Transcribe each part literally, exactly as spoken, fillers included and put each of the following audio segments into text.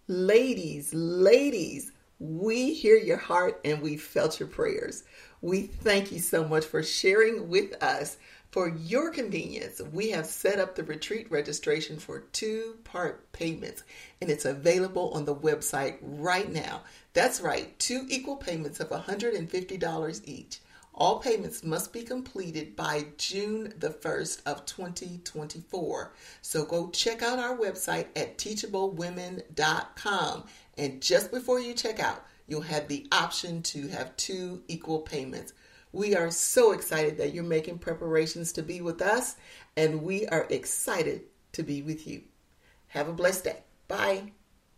Ladies, ladies, we hear your heart and we felt your prayers. We thank you so much for sharing with us. For your convenience, we have set up the retreat registration for two-part payments, and it's available on the website right now. That's right, two equal payments of one hundred fifty dollars each. All payments must be completed by June the first of twenty twenty-four. So go check out our website at teachable women dot com. And just before you check out, you'll have the option to have two equal payments. We are so excited that you're making preparations to be with us, and we are excited to be with you. Have a blessed day. Bye.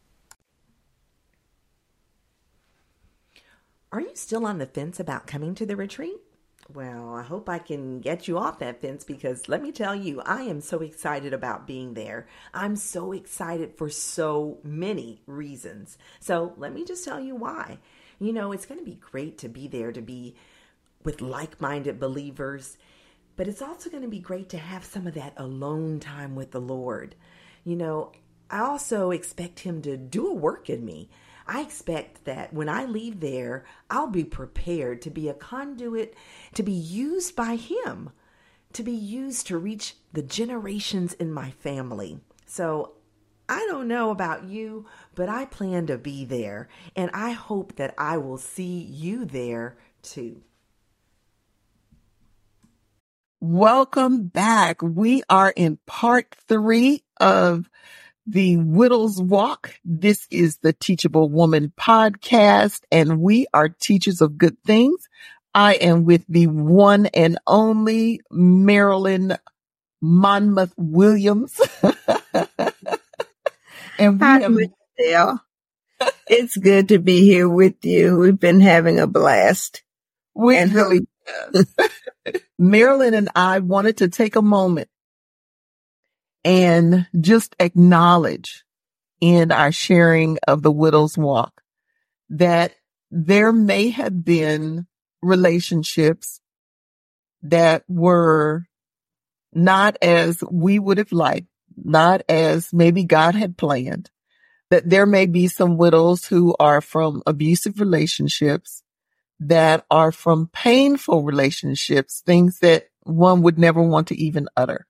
Are you still on the fence about coming to the retreat? Well, I hope I can get you off that fence, because let me tell you, I am so excited about being there. I'm so excited for so many reasons. So let me just tell you why. You know, it's going to be great to be there, to be with like-minded believers, but it's also going to be great to have some of that alone time with the Lord. You know, I also expect Him to do a work in me. I expect that when I leave there, I'll be prepared to be a conduit, to be used by Him, to be used to reach the generations in my family. So I don't know about you, but I plan to be there, and I hope that I will see you there too. Welcome back. We are in part three of the Widow's Walk. This is the Teachable Woman podcast, and we are teachers of good things. I am with the one and only Marilyn Monmouth Williams. And we Hi, have, Michelle. It's good to be here with you. We've been having a blast. we And really, Marilyn and I wanted to take a moment and just acknowledge in our sharing of the Widow's Walk that there may have been relationships that were not as we would have liked, not as maybe God had planned, that there may be some widows who are from abusive relationships, that are from painful relationships, things that one would never want to even utter.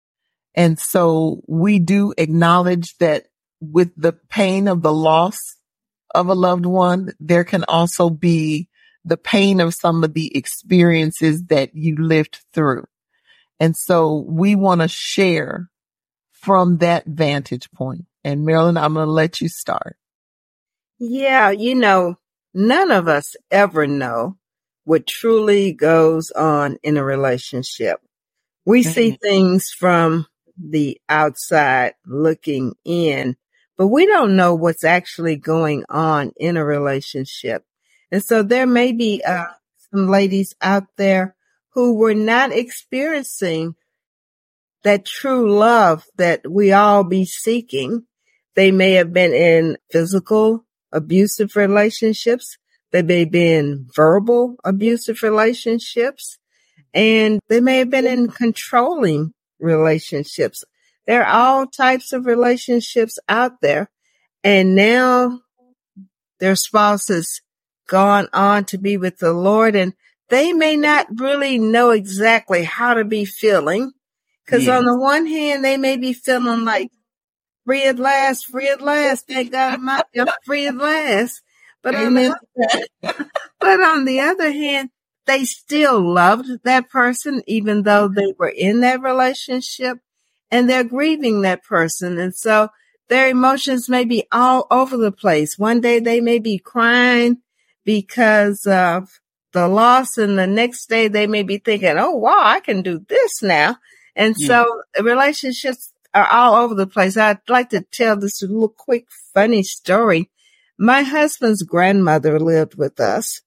And so we do acknowledge that with the pain of the loss of a loved one, there can also be the pain of some of the experiences that you lived through. And so we want to share from that vantage point. And Marilyn, I'm going to let you start. yeah, you know, none of us ever know what truly goes on in a relationship. We see things from the outside looking in, but we don't know what's actually going on in a relationship. And so there may be uh, some ladies out there who were not experiencing that true love that we all be seeking. They may have been in physical abusive relationships. They may have been verbal abusive relationships, and they may have been in controlling relationships. There are all types of relationships out there. And now their spouse has gone on to be with the Lord, and they may not really know exactly how to be feeling. Because Yes. on the one hand, they may be feeling like free at last, free at last. Thank God I'm out there, free at last. But on the but on the other hand, they still loved that person, even though they were in that relationship, and they're grieving that person. And so their emotions may be all over the place. One day they may be crying because of the loss, and the next day they may be thinking, oh, wow, I can do this now. And Yeah. so relationships are all over the place. I'd like to tell this little quick funny story. My husband's grandmother lived with us,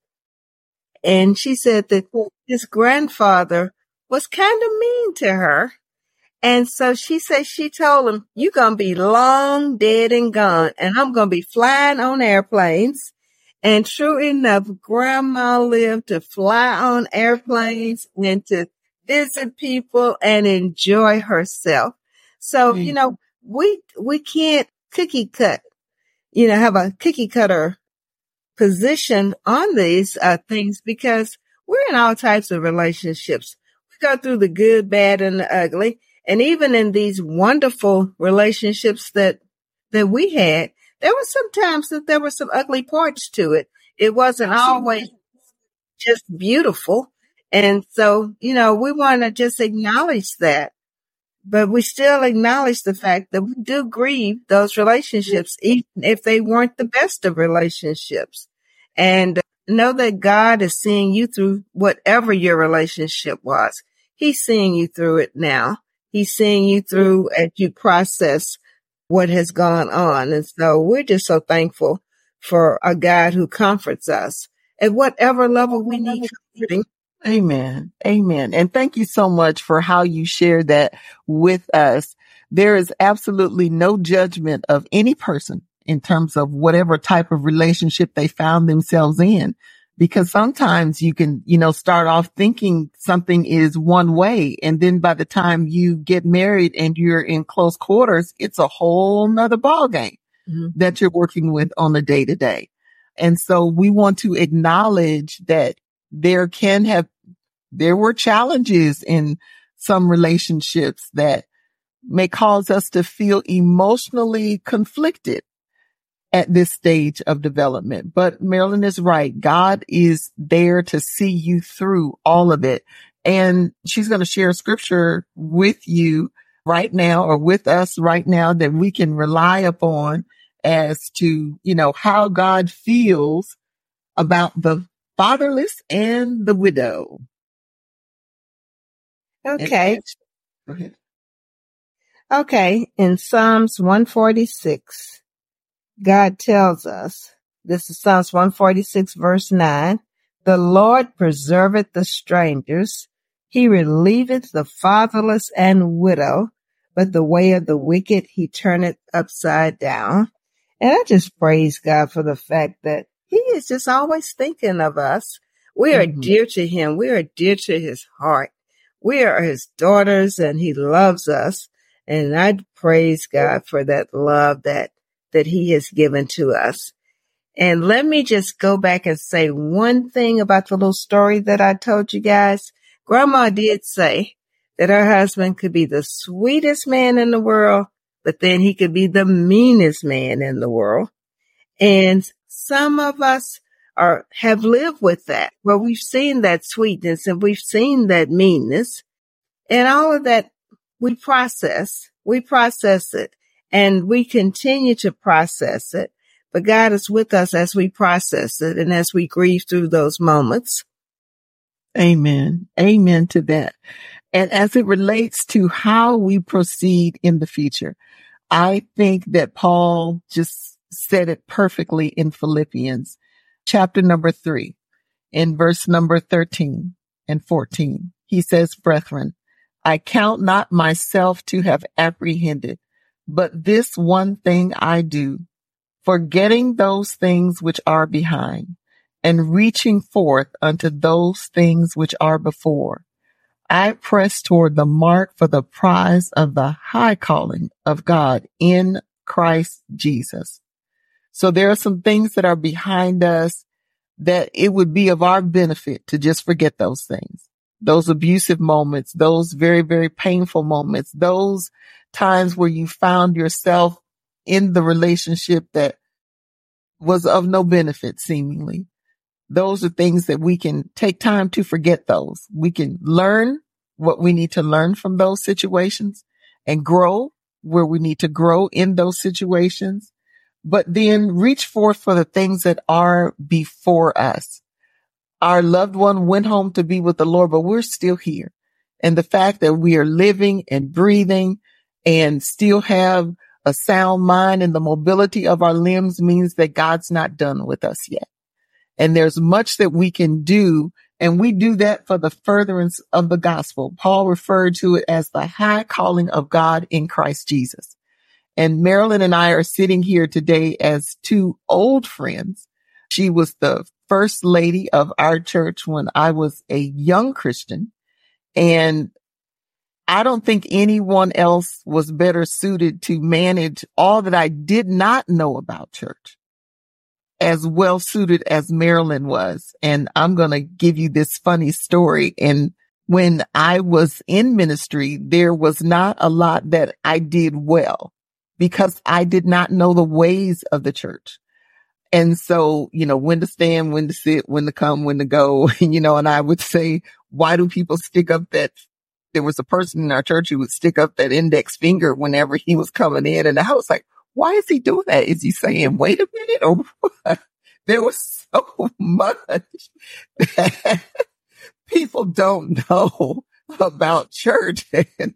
and she said that his grandfather was kind of mean to her. And so she said she told him, you're going to be long dead and gone, and I'm going to be flying on airplanes. And true enough, Grandma lived to fly on airplanes and to visit people and enjoy herself. So, Mm. you know, we, we can't cookie cut. you know, have a cookie cutter position on these uh, things because we're in all types of relationships. We go through the good, bad, and the ugly. And even in these wonderful relationships that, that we had, there were some times that there were some ugly parts to it. It wasn't always just beautiful. And so, you know, we want to just acknowledge that. But we still acknowledge the fact that we do grieve those relationships, even if they weren't the best of relationships. And know that God is seeing you through whatever your relationship was. He's seeing you through it now. He's seeing you through as you process what has gone on. And so we're just so thankful for a God who comforts us at whatever level we need comforting. Amen. Amen. And thank you so much for how you shared that with us. There is absolutely no judgment of any person in terms of whatever type of relationship they found themselves in, because sometimes you can, you know, start off thinking something is one way. And then by the time you get married and you're in close quarters, it's a whole nother ballgame mm-hmm. that you're working with on a day to day. And so we want to acknowledge that there can have, there were challenges in some relationships that may cause us to feel emotionally conflicted at this stage of development. But Marilyn is right. God is there to see you through all of it. And she's going to share a scripture with you right now, or with us right now, that we can rely upon as to, you know, how God feels about the fatherless and the widow. Okay. And, go ahead. Okay. In Psalms one forty-six, God tells us, this is Psalms one forty-six verse nine, the Lord preserveth the strangers. He relieveth the fatherless and widow, but the way of the wicked he turneth upside down. And I just praise God for the fact that he is just always thinking of us. We are mm-hmm. dear to him. We are dear to his heart. We are his daughters and he loves us. And I praise God for that love that, that he has given to us. And let me just go back and say one thing about the little story that I told you guys. Grandma did say that her husband could be the sweetest man in the world, but then he could be the meanest man in the world. And some of us are, have lived with that, where we've seen that sweetness and we've seen that meanness, and all of that we process, we process it, and we continue to process it. But God is with us as we process it and as we grieve through those moments. Amen. Amen to that. And as it relates to how we proceed in the future, I think that Paul just said it perfectly in Philippians chapter number three, in verse number thirteen and fourteen. He says, brethren, I count not myself to have apprehended, but this one thing I do, forgetting those things which are behind and reaching forth unto those things which are before. I press toward the mark for the prize of the high calling of God in Christ Jesus. So there are some things that are behind us that it would be of our benefit to just forget those things, those abusive moments, those very, very painful moments, those times where you found yourself in the relationship that was of no benefit seemingly. Those are things that we can take time to forget those. We can learn what we need to learn from those situations and grow where we need to grow in those situations, but then reach forth for the things that are before us. Our loved one went home to be with the Lord, but we're still here. And the fact that we are living and breathing and still have a sound mind and the mobility of our limbs means that God's not done with us yet. And there's much that we can do, and we do that for the furtherance of the gospel. Paul referred to it as the high calling of God in Christ Jesus. And Marilyn and I are sitting here today as two old friends. She was the first lady of our church when I was a young Christian. And I don't think anyone else was better suited to manage all that I did not know about church as well suited as Marilyn was. And I'm going to give you this funny story. And when I was in ministry, there was not a lot that I did well because I did not know the ways of the church. And so, you know, when to stand, when to sit, when to come, when to go, you know, and I would say, why do people stick up that? There was a person in our church who would stick up that index finger whenever he was coming in. And I was like, why is he doing that? Is he saying, wait a minute, or what? There was so much that people don't know about church. And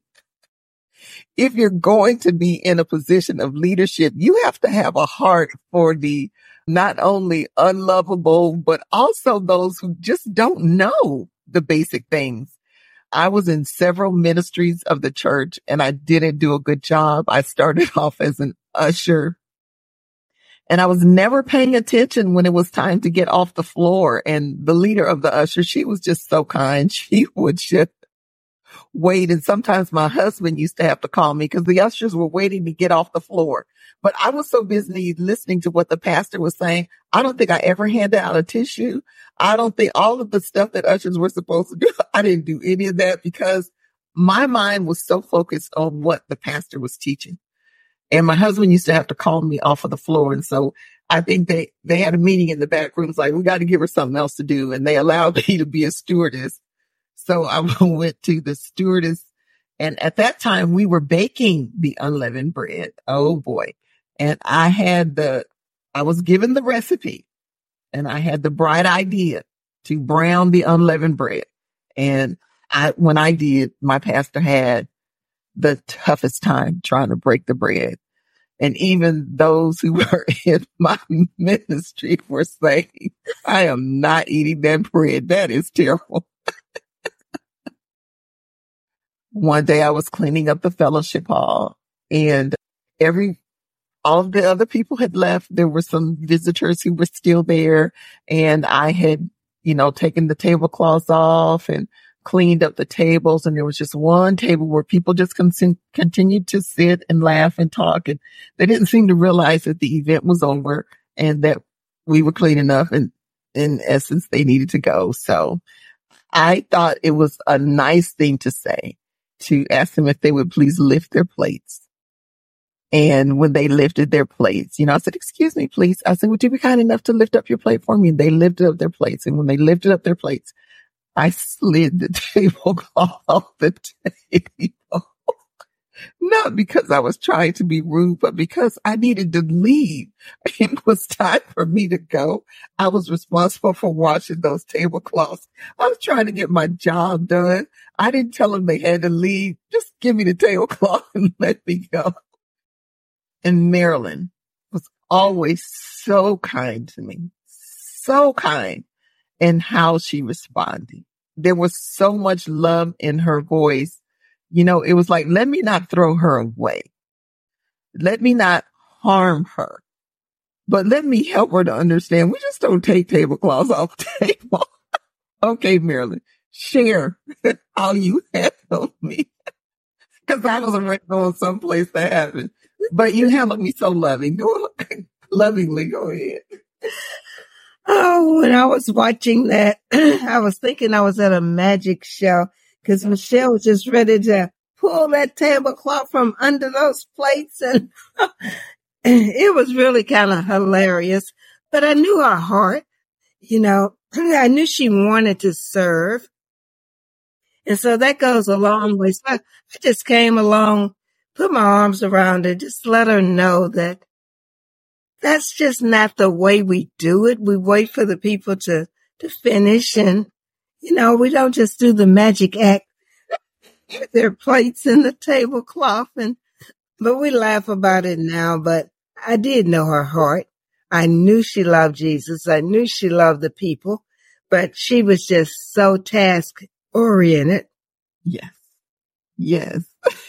if you're going to be in a position of leadership, you have to have a heart for the not only unlovable, but also those who just don't know the basic things. I was in several ministries of the church and I didn't do a good job. I started off as an usher and I was never paying attention when it was time to get off the floor. And the leader of the usher, she was just so kind. She would just wait. And sometimes my husband used to have to call me because the ushers were waiting to get off the floor. But I was so busy listening to what the pastor was saying. I don't think I ever handed out a tissue. I don't think all of the stuff that ushers were supposed to do, I didn't do any of that because my mind was so focused on what the pastor was teaching. And my husband used to have to call me off of the floor. And so I think they, they had a meeting in the back rooms like, we got to give her something else to do. And they allowed me to be a stewardess. So I went to the stewardess. And at that time we were baking the unleavened bread. Oh boy. And I had the, I was given the recipe and I had the bright idea to brown the unleavened bread. And I, when I did, my pastor had the toughest time trying to break the bread. And even those who were in my ministry were saying, I am not eating that bread. That is terrible. One day I was cleaning up the fellowship hall and every, all of the other people had left. There were some visitors who were still there and I had, you know, taken the tablecloths off and cleaned up the tables. And there was just one table where people just con- continued to sit and laugh and talk. And they didn't seem to realize that the event was over and that we were cleaning up and in essence, they needed to go. So I thought it was a nice thing to say, to ask them if they would please lift their plates. And when they lifted their plates, you know, I said, excuse me, please. I said, would you be kind enough to lift up your plate for me? And they lifted up their plates. And when they lifted up their plates, I slid the tablecloth off the table. Not because I was trying to be rude, but because I needed to leave. It was time for me to go. I was responsible for washing those tablecloths. I was trying to get my job done. I didn't tell them they had to leave. Just give me the tablecloth and let me go. And Marilyn was always so kind to me, so kind in how she responded. There was so much love in her voice. You know, it was like, let me not throw her away. Let me not harm her, but let me help her to understand. We just don't take tablecloths off the table. Okay, Marilyn, share how you handle me. Cause I was already going someplace to happen, but you handled me so loving. Go, lovingly, go ahead. Oh, when I was watching that, I was thinking I was at a magic show because Michelle was just ready to pull that tablecloth from under those plates. And it was really kind of hilarious, but I knew her heart, you know, I knew she wanted to serve. And so that goes a long way. So I, I just came along, put my arms around her, just let her know that that's just not the way we do it. We wait for the people to, to finish and, you know, we don't just do the magic act with their plates and the tablecloth. And, but we laugh about it now, but I did know her heart. I knew she loved Jesus. I knew she loved the people, but she was just so task oriented. Yes. Yes.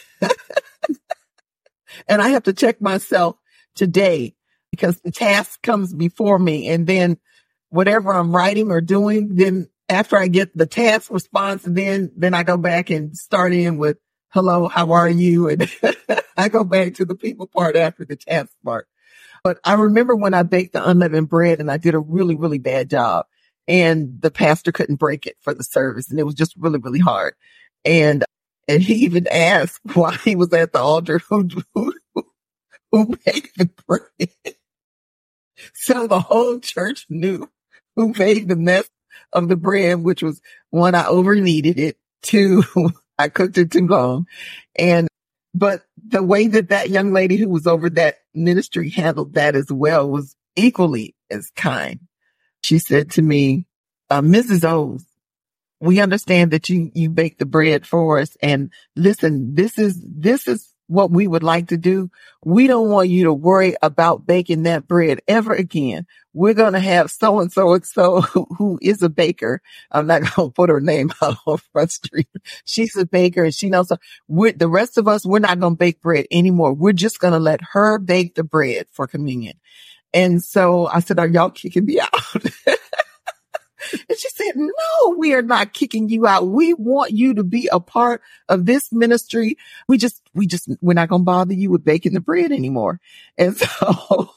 And I have to check myself today because the task comes before me and then whatever I'm writing or doing, then after I get the task response, then, then I go back and start in with hello, how are you? And I go back to the people part after the task part. But I remember when I baked the unleavened bread and I did a really, really bad job, and the pastor couldn't break it for the service. And it was just really, really hard. And, and he even asked why he was at the altar, who, who, who baked the bread. So the whole church knew who made the mess of the bread, which was, one, I overkneaded it. Two, I cooked it too long. And, but the way that that young lady who was over that ministry handled that as well was equally as kind. She said to me, uh, Missus O's, we understand that you, you bake the bread for us. And listen, this is, this is what we would like to do. We don't want you to worry about baking that bread ever again. We're going to have so and so and so who is a baker. I'm not going to put her name out on Front Street. She's a baker and she knows. We're, the rest of us, we're not going to bake bread anymore. We're just going to let her bake the bread for communion. And so I said, are y'all kicking me out? And she said, no, we are not kicking you out. We want you to be a part of this ministry. We just, we just, we're not going to bother you with baking the bread anymore. And so,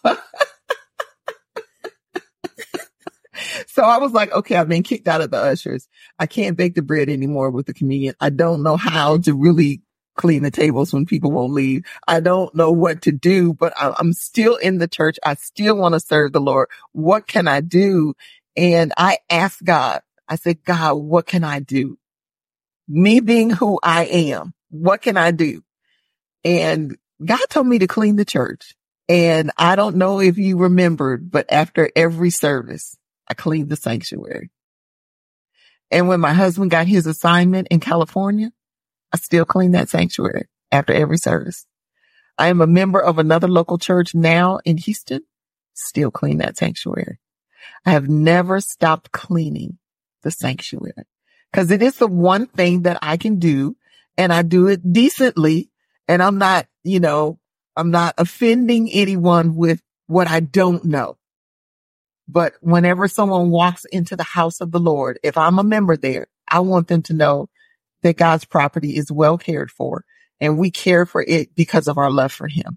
so I was like, okay, I've been kicked out of the ushers. I can't bake the bread anymore with the communion. I don't know how to really clean the tables when people won't leave. I don't know what to do, but I'm still in the church. I still want to serve the Lord. What can I do? And I asked God, I said, God, what can I do? Me being who I am, what can I do? And God told me to clean the church. And I don't know if you remembered, but after every service, I cleaned the sanctuary. And when my husband got his assignment in California, I still clean that sanctuary after every service. I am a member of another local church now in Houston, still clean that sanctuary. I have never stopped cleaning the sanctuary because it is the one thing that I can do, and I do it decently, and I'm not, you know, I'm not offending anyone with what I don't know. But whenever someone walks into the house of the Lord, if I'm a member there, I want them to know that God's property is well cared for, and we care for it because of our love for Him.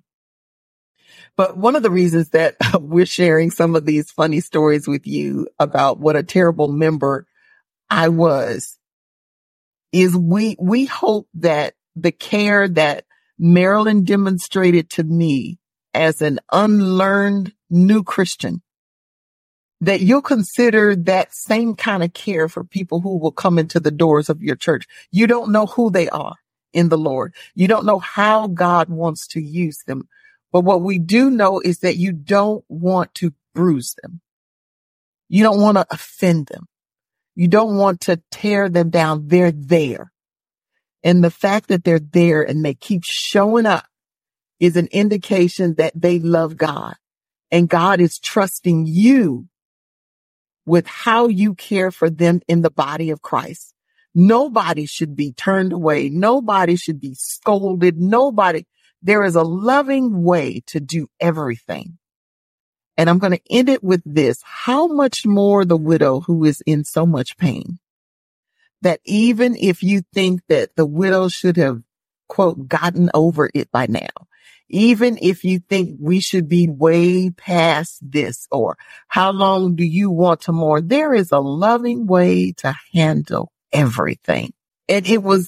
But one of the reasons that we're sharing some of these funny stories with you about what a terrible member I was is we, we hope that the care that Marilyn demonstrated to me as an unlearned new Christian, that you'll consider that same kind of care for people who will come into the doors of your church. You don't know who they are in the Lord. You don't know how God wants to use them. But what we do know is that you don't want to bruise them. You don't want to offend them. You don't want to tear them down. They're there. And the fact that they're there and they keep showing up is an indication that they love God. And God is trusting you with how you care for them in the body of Christ. Nobody should be turned away. Nobody should be scolded. Nobody. There is a loving way to do everything. And I'm going to end it with this. How much more the widow who is in so much pain, that even if you think that the widow should have, quote, gotten over it by now, even if you think we should be way past this, or how long do you want to mourn, there is a loving way to handle everything. And it was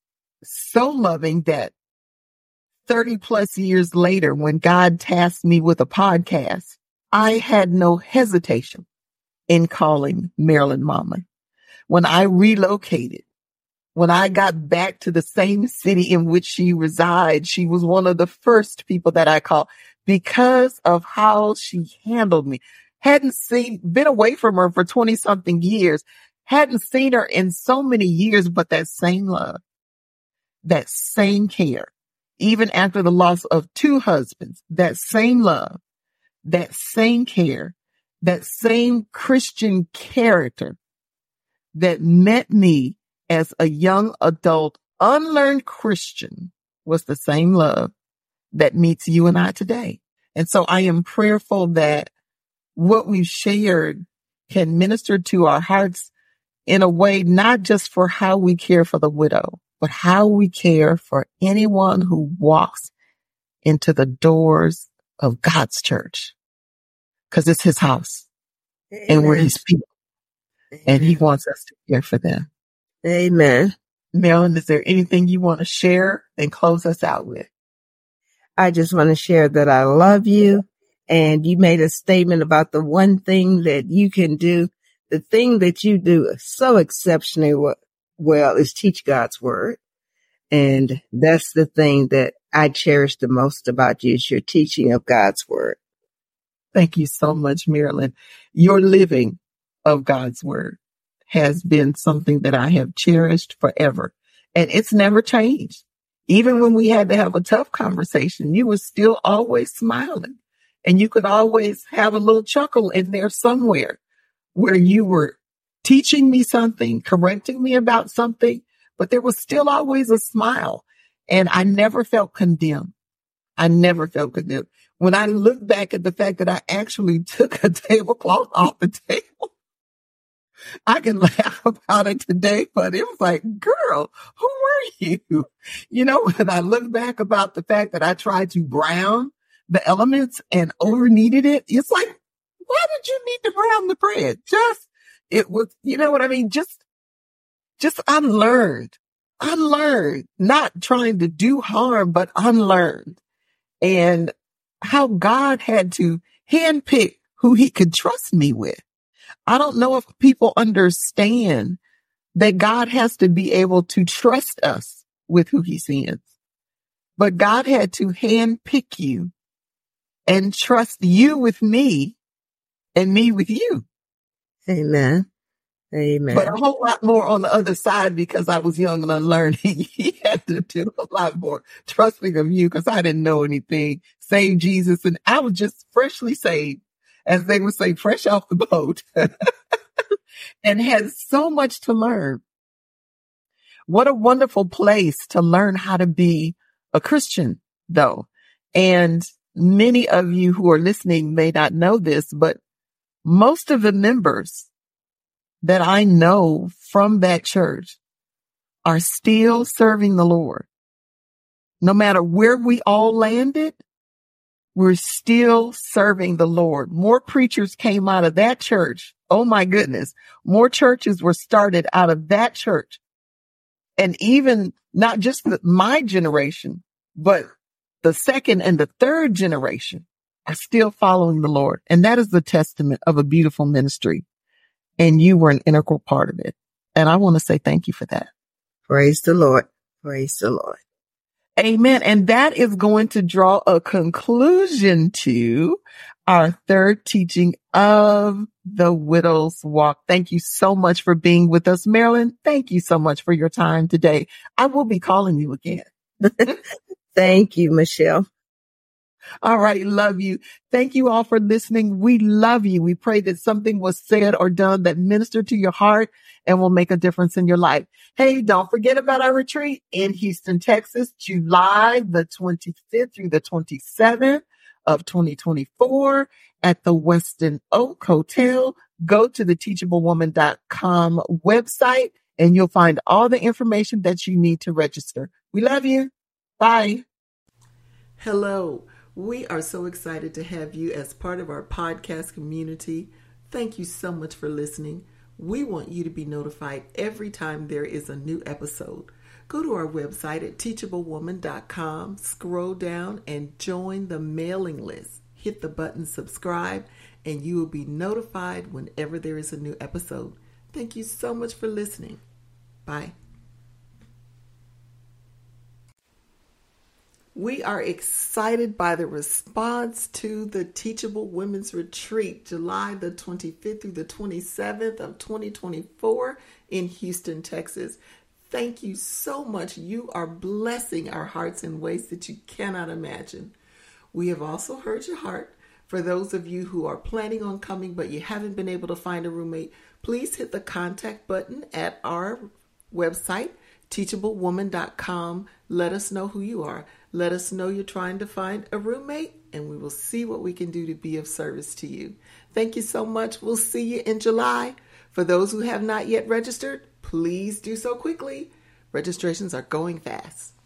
so loving that thirty plus years later, when God tasked me with a podcast, I had no hesitation in calling Marilyn Mama. When I relocated, when I got back to the same city in which she resides, she was one of the first people that I called because of how she handled me. Hadn't seen, been away from her for twenty something years, hadn't seen her in so many years, but that same love, that same care. Even after the loss of two husbands, that same love, that same care, that same Christian character that met me as a young adult, unlearned Christian was the same love that meets you and I today. And so I am prayerful that what we've shared can minister to our hearts in a way, not just for how we care for the widow, but how we care for anyone who walks into the doors of God's church, because it's his house. Amen. And we're his people. Amen. And he wants us to care for them. Amen. Marilyn, is there anything you want to share and close us out with? I just want to share that I love you. And you made a statement about the one thing that you can do. The thing that you do so exceptionally well is teach God's word. And that's the thing that I cherish the most about you, is your teaching of God's word. Thank you so much, Marilyn. Your living of God's word has been something that I have cherished forever. And it's never changed. Even when we had to have a tough conversation, you were still always smiling. And you could always have a little chuckle in there somewhere where you were teaching me something, correcting me about something, but there was still always a smile. And I never felt condemned. I never felt condemned. When I look back at the fact that I actually took a tablecloth off the table, I can laugh about it today, but it was like, girl, who were you? You know, when I look back about the fact that I tried to brown the elements and over kneaded it, it's like, why did you need to brown the bread? Just, it was, you know what I mean? Just, just unlearned, unlearned, not trying to do harm, but unlearned. And how God had to handpick who he could trust me with. I don't know if people understand that God has to be able to trust us with who he sends. But God had to handpick you and trust you with me and me with you. Amen. Amen. But a whole lot more on the other side, because I was young and unlearned. He had to do a lot more trusting of you because I didn't know anything save Jesus. And I was just freshly saved, as they would say, fresh off the boat, and had so much to learn. What a wonderful place to learn how to be a Christian, though. And many of you who are listening may not know this, but most of the members that I know from that church are still serving the Lord. No matter where we all landed, we're still serving the Lord. More preachers came out of that church. Oh my goodness. More churches were started out of that church. And even not just the, my generation, but the second and the third generation are still following the Lord. And that is the testament of a beautiful ministry. And you were an integral part of it. And I want to say thank you for that. Praise the Lord. Praise the Lord. Amen. And that is going to draw a conclusion to our third teaching of the Widow's Walk. Thank you so much for being with us, Marilyn. Thank you so much for your time today. I will be calling you again. Thank you, Michelle. All right. Love you. Thank you all for listening. We love you. We pray that something was said or done that ministered to your heart and will make a difference in your life. Hey, don't forget about our retreat in Houston, Texas, July the twenty-fifth through the twenty-seventh of twenty twenty-four at the Westin Oak Hotel. Go to the teachable woman dot com website and you'll find all the information that you need to register. We love you. Bye. Hello. We are so excited to have you as part of our podcast community. Thank you so much for listening. We want you to be notified every time there is a new episode. Go to our website at teachable woman dot com, scroll down and join the mailing list. Hit the button subscribe and you will be notified whenever there is a new episode. Thank you so much for listening. Bye. We are excited by the response to the Teachable Women's Retreat, July the twenty-fifth through the twenty-seventh of twenty twenty-four in Houston, Texas. Thank you so much. You are blessing our hearts in ways that you cannot imagine. We have also heard your heart. For those of you who are planning on coming but you haven't been able to find a roommate, please hit the contact button at our website, teachable woman dot com. Let us know who you are. Let us know you're trying to find a roommate, and we will see what we can do to be of service to you. Thank you so much. We'll see you in July. For those who have not yet registered, please do so quickly. Registrations are going fast.